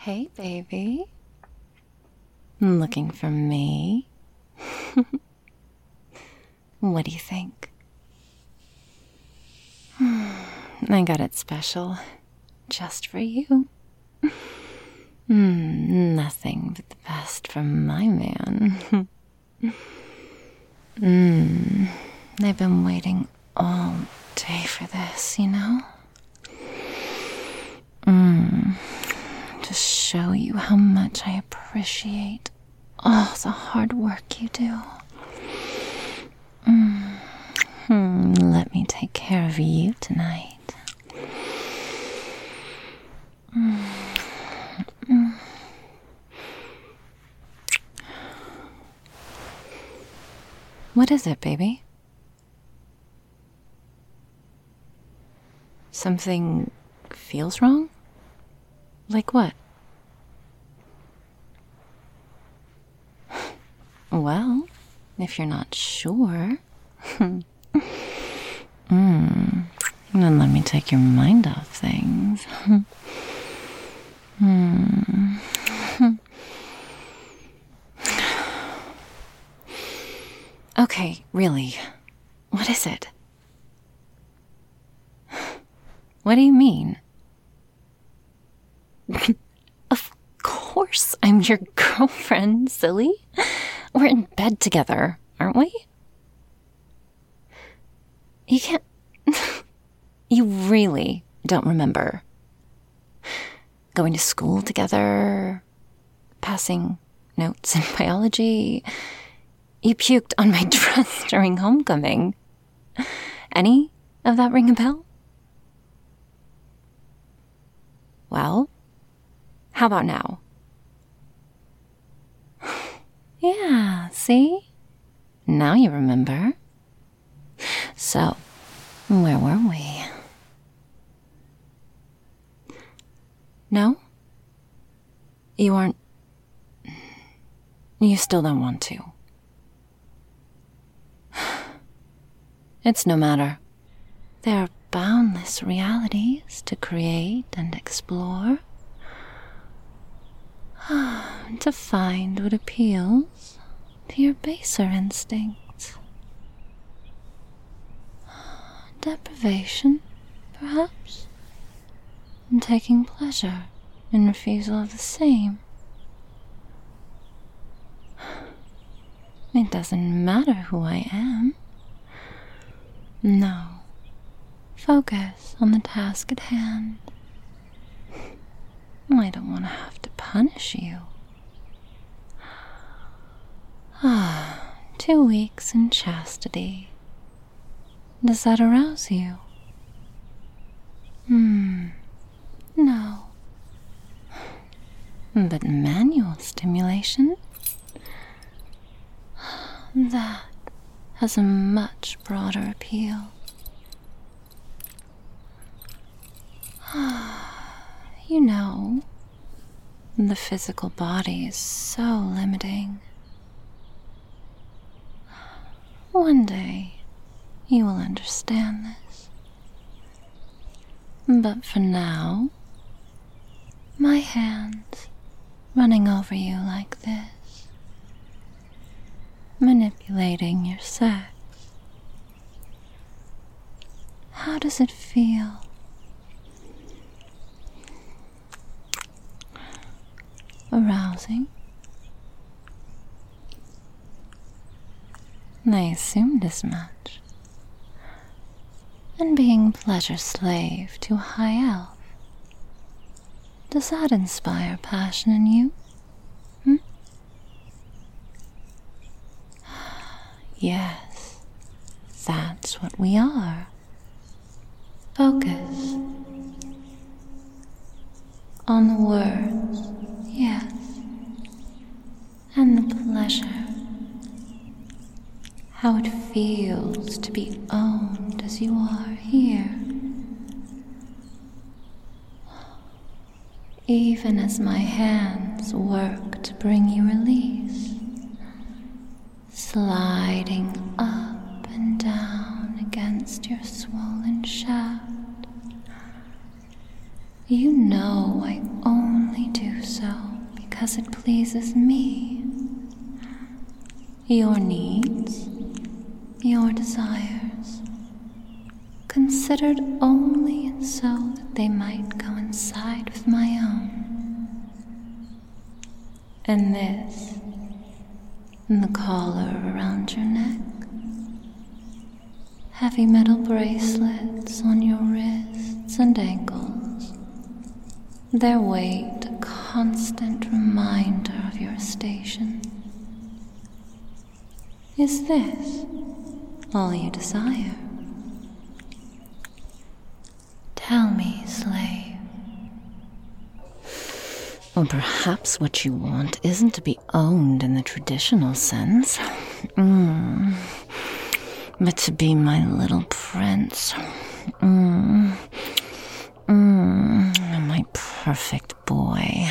Hey, baby. Looking for me? What do you think? I got it special. Just for you. Nothing but the best from my man. I've been waiting all day for this, you know? To show you how much I appreciate all the hard work you do. Let me take care of you tonight. What is it, baby? Something feels wrong? Like what? Well, if you're not sure, then let me take your mind off things. Okay, really, what is it? What do you mean? Of course I'm your girlfriend, silly. We're in bed together, aren't we? You can't... You really don't remember going to school together, passing notes in biology. You puked on my dress during homecoming. Any of that ring a bell? Well, how about now? Yeah, see? Now you remember. So, where were we? No? You aren't... You still don't want to. It's no matter. There are boundless realities to create and explore. To find what appeals to your baser instincts. Deprivation, perhaps, and taking pleasure in refusal of the same. It doesn't matter who I am. No. Focus on the task at hand. I don't want to have to punish you. 2 weeks in chastity. Does that arouse you? No. But manual stimulation? That has a much broader appeal. You know, the physical body is so limiting. One day, you will understand this. But for now, my hands running over you like this, manipulating your sex. How does it feel? Arousing? I assumed as much. And being pleasure slave to a high elf, does that inspire passion in you? Yes, that's what we are. Focus on the words, yes, and the pleasure. How it feels to be owned as you are here. Even as my hands work to bring you release, sliding up and down against your swollen shaft. You know I only do so because it pleases me. Your needs, your desires, considered only so that they might coincide with my own. And this, the collar around your neck, heavy metal bracelets on your wrists and ankles, their weight a constant reminder of your station. Is this all you desire? Tell me, slave. Or perhaps what you want isn't to be owned in the traditional sense, but to be my little prince. My perfect boy.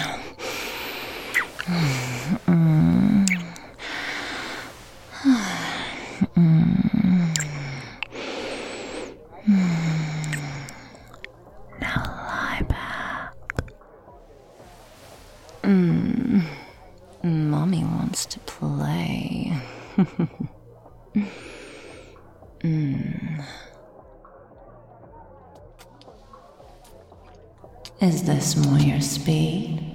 Now lie back. Mommy wants to play. Is this more your speed?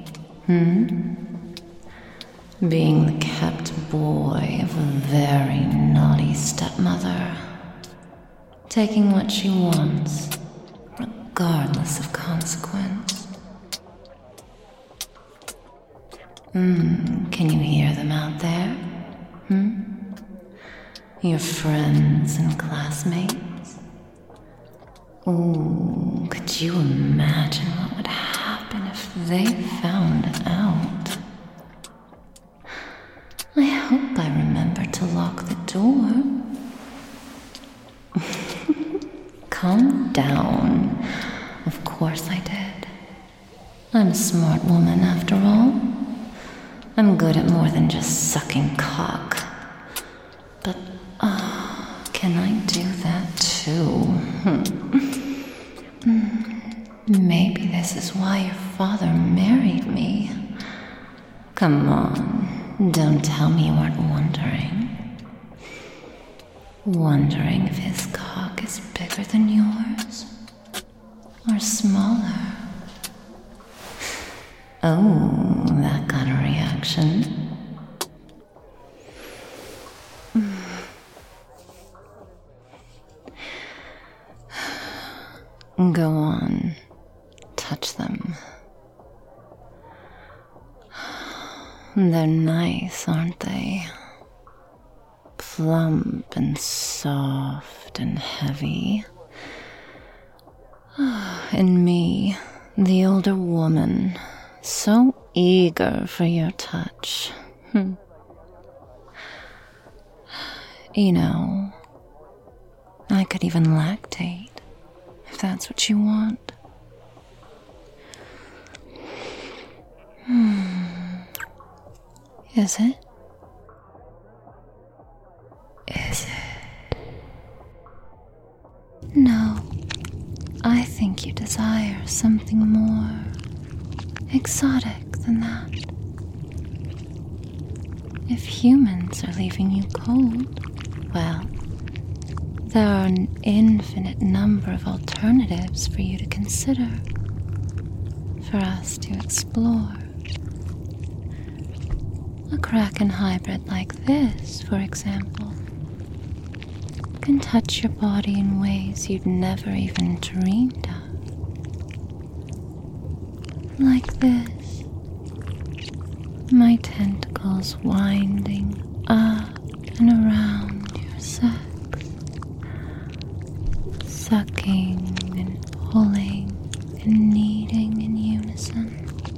Being the kept boy of a very naughty stepmother, taking what she wants, regardless of consequence. Can you hear them out there? Your friends and classmates? Ooh, could you imagine what would happen if they found out? I hope I remember to lock the door. Calm down. Of course I did. I'm a smart woman after all. I'm good at more than just sucking cock. But, can I do that too? Maybe this is why your father married me. Come on, don't tell me you weren't wondering. Wondering if his cock is bigger than yours? Or smaller? Oh, that got a reaction. Go on, touch them. They're nice, aren't they? Plump and soft and heavy. And me, the older woman, so eager for your touch. You know, I could even lactate, if that's what you want. Is it? Is it? No, I think you desire something more exotic than that. If humans are leaving you cold, well, there are an infinite number of alternatives for you to consider, for us to explore. A Kraken hybrid like this, for example, can touch your body in ways you'd never even dreamed of. Like this, my tentacles winding up and around your sex, sucking and pulling and kneading in unison.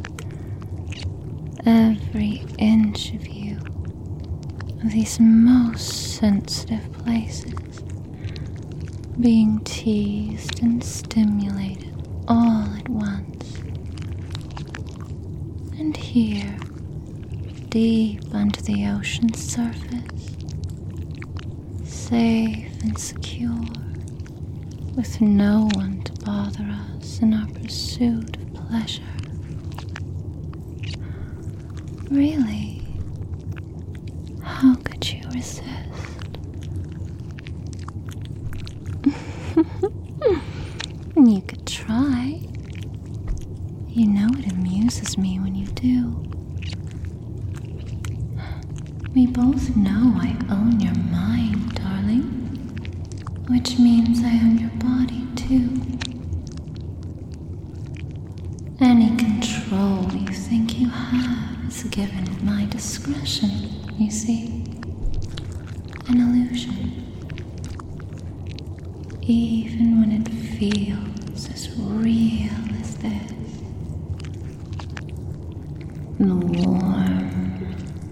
Every inch of you, of these most sensitive places, being teased and stimulated all at once. And here, deep under the ocean's surface, safe and secure, with no one to bother us in our pursuit of pleasure. Really? How could you resist? You could try. You know it amuses me when you do. We both know I own your mind, darling. Which means I own your body, too. Any control you think you have is given at my discretion, you see. An illusion. Even when it feels as real as this. The warm,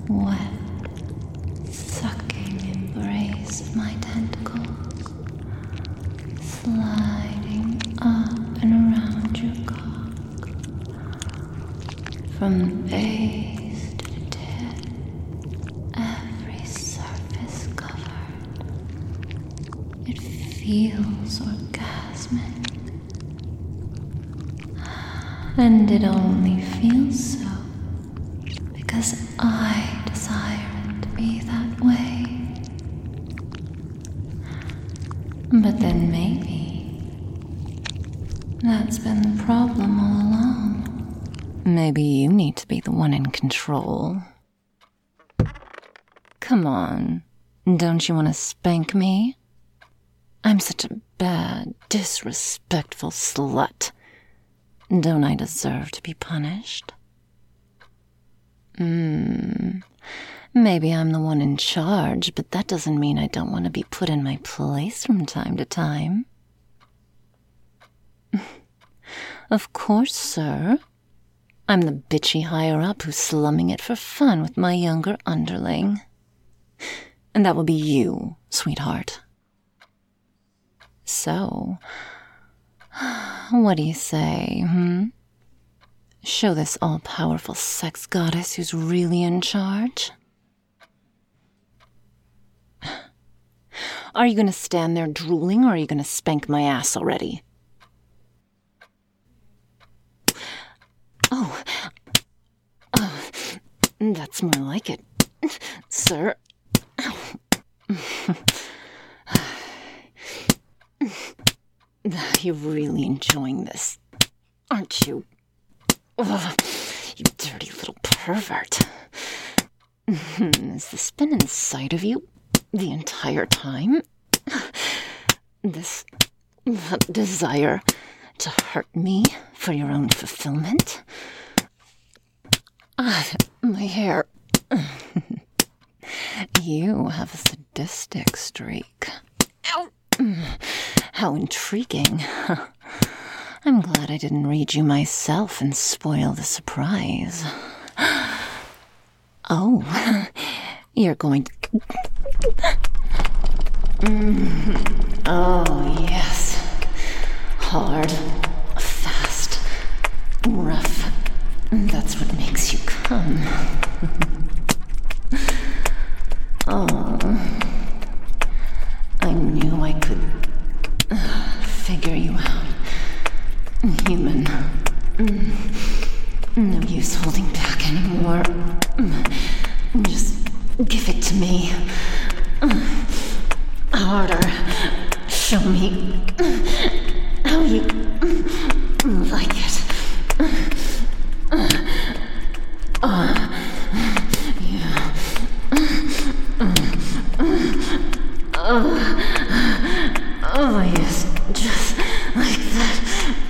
wet, sucking embrace of my tentacles, sliding up and around your cock, from the base to the tip, every surface covered. It feels orgasmic, and it only feels so because I desire it to be that way. But then maybe that's been the problem all along. Maybe you need to be the one in control. Come on, don't you want to spank me? I'm such a bad, disrespectful slut. Don't I deserve to be punished? Maybe I'm the one in charge, but that doesn't mean I don't want to be put in my place from time to time. Of course, sir. I'm the bitchy higher-up who's slumming it for fun with my younger underling. And that will be you, sweetheart. So, what do you say, Show this all-powerful sex goddess who's really in charge? Are you going to stand there drooling, or are you going to spank my ass already? Oh, that's more like it, sir. You're really enjoying this, aren't you? Oh, you dirty little pervert. Has this been inside of you the entire time? This desire to hurt me for your own fulfillment? My hair. You have a sadistic streak. Ow. How intriguing. I'm glad I didn't read you myself and spoil the surprise. Oh, you're going to... Oh, yes. Hard, fast, rough. That's what makes you come. Oh, I knew I could figure you out. Human. No use holding back anymore. Just give it to me. Harder. Show me how you like it. Yeah. Oh, yes. Just like that.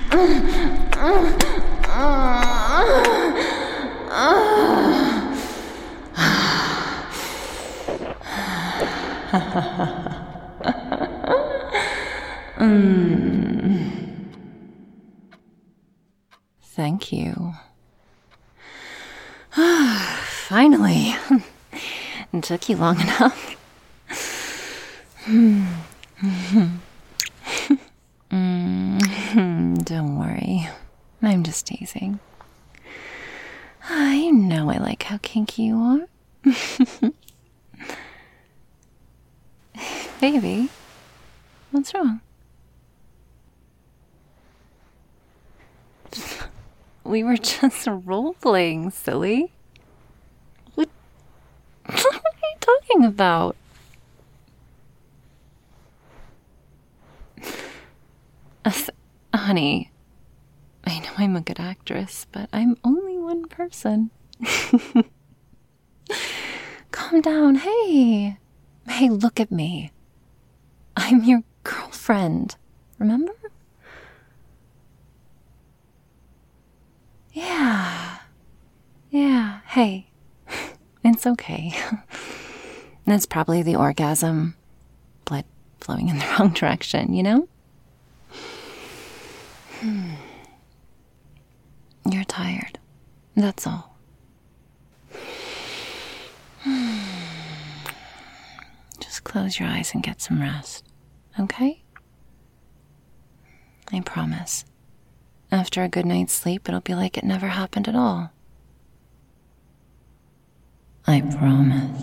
Thank you. Finally. It took you long enough. Don't worry. I'm just teasing. You know I like how kinky you are. Baby, what's wrong? We were just role-playing, silly. about? Honey, I know I'm a good actress, but I'm only one person. Calm down. Hey, look at me. I'm your girlfriend, remember? Yeah, hey, it's okay. It's probably the orgasm, blood flowing in the wrong direction, you know? You're tired, that's all. Just close your eyes and get some rest, okay? I promise. After a good night's sleep, it'll be like it never happened at all. I promise.